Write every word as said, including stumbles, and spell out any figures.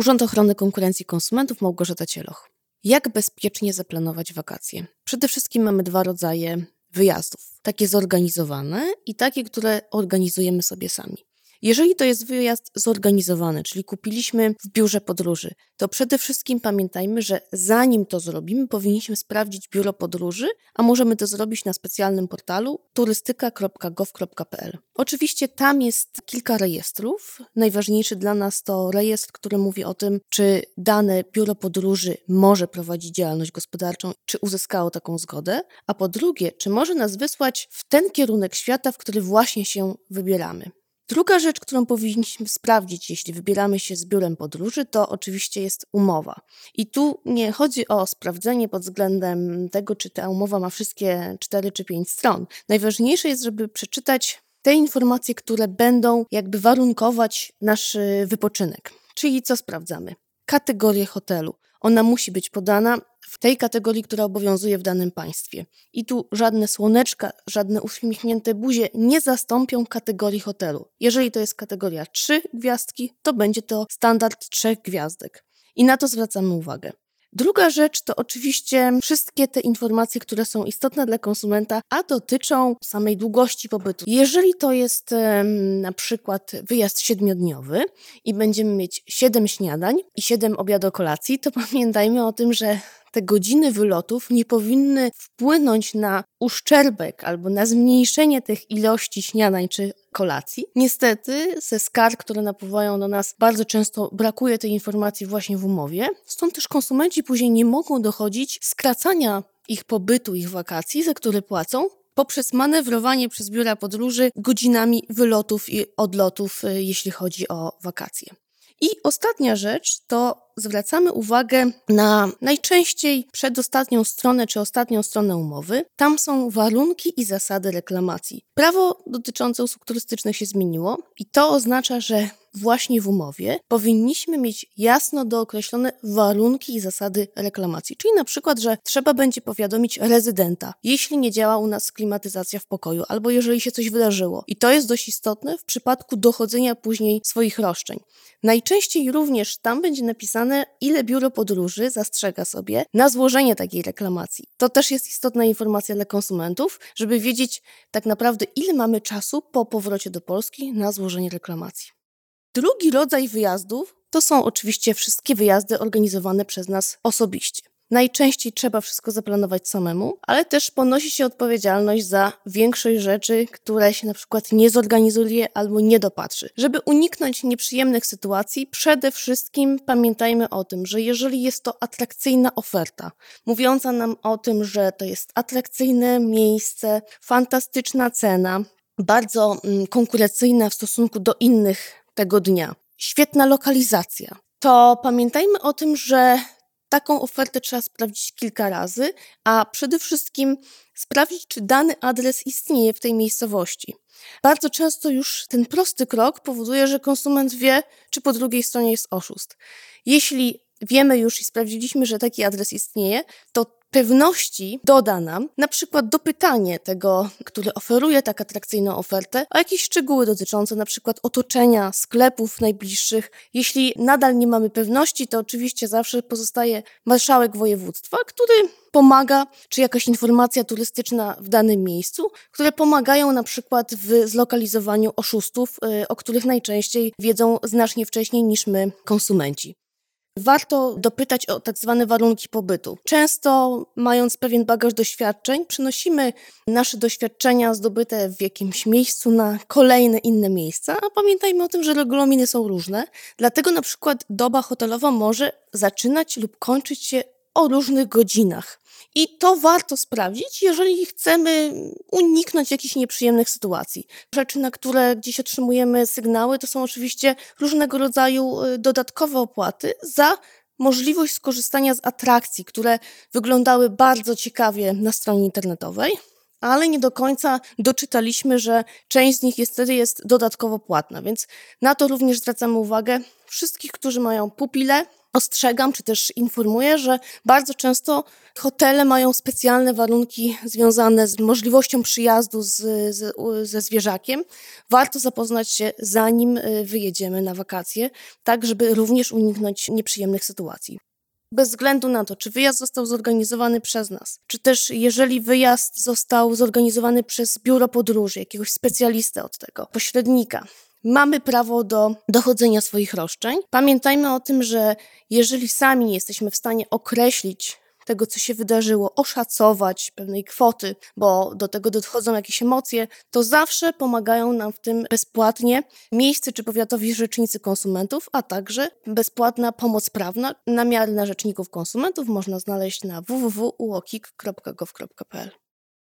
Urząd Ochrony Konkurencji i Konsumentów, Małgorzata Cieloch. Jak bezpiecznie zaplanować wakacje? Przede wszystkim mamy dwa rodzaje wyjazdów. Takie zorganizowane i takie, które organizujemy sobie sami. Jeżeli to jest wyjazd zorganizowany, czyli kupiliśmy w biurze podróży, to przede wszystkim pamiętajmy, że zanim to zrobimy, powinniśmy sprawdzić biuro podróży, a możemy to zrobić na specjalnym portalu turystyka kropka gov kropka p l. Oczywiście tam jest kilka rejestrów. Najważniejszy dla nas to rejestr, który mówi o tym, czy dane biuro podróży może prowadzić działalność gospodarczą, czy uzyskało taką zgodę, a po drugie, czy może nas wysłać w ten kierunek świata, w który właśnie się wybieramy. Druga rzecz, którą powinniśmy sprawdzić, jeśli wybieramy się z biurem podróży, to oczywiście jest umowa. I tu nie chodzi o sprawdzenie pod względem tego, czy ta umowa ma wszystkie cztery czy pięć stron. Najważniejsze jest, żeby przeczytać te informacje, które będą jakby warunkować nasz wypoczynek. Czyli co sprawdzamy? Kategorię hotelu. Ona musi być podana w tej kategorii, która obowiązuje w danym państwie. I tu żadne słoneczka, żadne uśmiechnięte buzie nie zastąpią kategorii hotelu. Jeżeli to jest kategoria trzy gwiazdki, to będzie to standard trzech gwiazdek. I na to zwracamy uwagę. Druga rzecz to oczywiście wszystkie te informacje, które są istotne dla konsumenta, a dotyczą samej długości pobytu. Jeżeli to jest um, na przykład wyjazd siedmiodniowy i będziemy mieć siedem śniadań i siedem obiadokolacji, to pamiętajmy o tym, że te godziny wylotów nie powinny wpłynąć na uszczerbek albo na zmniejszenie tych ilości śniadań czy kolacji. Niestety ze skarg, które napływają do nas, bardzo często brakuje tej informacji właśnie w umowie. Stąd też konsumenci później nie mogą dochodzić skracania ich pobytu, ich wakacji, za które płacą, poprzez manewrowanie przez biura podróży godzinami wylotów i odlotów, jeśli chodzi o wakacje. I ostatnia rzecz to zwracamy uwagę na najczęściej przedostatnią stronę czy ostatnią stronę umowy. Tam są warunki i zasady reklamacji. Prawo dotyczące usług turystycznych się zmieniło i to oznacza, że właśnie w umowie powinniśmy mieć jasno dookreślone warunki i zasady reklamacji. Czyli na przykład, że trzeba będzie powiadomić rezydenta, jeśli nie działa u nas klimatyzacja w pokoju albo jeżeli się coś wydarzyło. I to jest dość istotne w przypadku dochodzenia później swoich roszczeń. Najczęściej również tam będzie napisane, ile biuro podróży zastrzega sobie na złożenie takiej reklamacji. To też jest istotna informacja dla konsumentów, żeby wiedzieć tak naprawdę, ile mamy czasu po powrocie do Polski na złożenie reklamacji. Drugi rodzaj wyjazdów to są oczywiście wszystkie wyjazdy organizowane przez nas osobiście. Najczęściej trzeba wszystko zaplanować samemu, ale też ponosi się odpowiedzialność za większość rzeczy, które się na przykład nie zorganizuje albo nie dopatrzy. Żeby uniknąć nieprzyjemnych sytuacji, przede wszystkim pamiętajmy o tym, że jeżeli jest to atrakcyjna oferta, mówiąca nam o tym, że to jest atrakcyjne miejsce, fantastyczna cena, bardzo konkurencyjna w stosunku do innych tego dnia, świetna lokalizacja, to pamiętajmy o tym, że taką ofertę trzeba sprawdzić kilka razy, a przede wszystkim sprawdzić, czy dany adres istnieje w tej miejscowości. Bardzo często już ten prosty krok powoduje, że konsument wie, czy po drugiej stronie jest oszust. Jeśli wiemy już i sprawdziliśmy, że taki adres istnieje, to pewności doda nam na przykład dopytanie tego, który oferuje tak atrakcyjną ofertę, o jakieś szczegóły dotyczące na przykład otoczenia, sklepów najbliższych. Jeśli nadal nie mamy pewności, to oczywiście zawsze pozostaje marszałek województwa, który pomaga, czy jakaś informacja turystyczna w danym miejscu, które pomagają na przykład w zlokalizowaniu oszustów, o których najczęściej wiedzą znacznie wcześniej niż my, konsumenci. Warto dopytać o tak zwane warunki pobytu. Często, mając pewien bagaż doświadczeń, przynosimy nasze doświadczenia zdobyte w jakimś miejscu na kolejne inne miejsca, a pamiętajmy o tym, że regulaminy są różne, dlatego na przykład doba hotelowa może zaczynać lub kończyć się o różnych godzinach. I to warto sprawdzić, jeżeli chcemy uniknąć jakichś nieprzyjemnych sytuacji. Rzeczy, na które gdzieś otrzymujemy sygnały, to są oczywiście różnego rodzaju dodatkowe opłaty za możliwość skorzystania z atrakcji, które wyglądały bardzo ciekawie na stronie internetowej, ale nie do końca doczytaliśmy, że część z nich niestety jest dodatkowo płatna, więc na to również zwracamy uwagę. Wszystkich, którzy mają pupile, ostrzegam, czy też informuję, że bardzo często hotele mają specjalne warunki związane z możliwością przyjazdu z, z, ze zwierzakiem. Warto zapoznać się, zanim wyjedziemy na wakacje, tak żeby również uniknąć nieprzyjemnych sytuacji. Bez względu na to, czy wyjazd został zorganizowany przez nas, czy też jeżeli wyjazd został zorganizowany przez biuro podróży, jakiegoś specjalistę od tego, pośrednika, mamy prawo do dochodzenia swoich roszczeń. Pamiętajmy o tym, że jeżeli sami nie jesteśmy w stanie określić tego, co się wydarzyło, oszacować pewnej kwoty, bo do tego dochodzą jakieś emocje, to zawsze pomagają nam w tym bezpłatnie miejscy czy powiatowi rzecznicy konsumentów, a także bezpłatna pomoc prawna. Namiary na rzeczników konsumentów można znaleźć na w w w kropka u o k i k kropka gov kropka p l.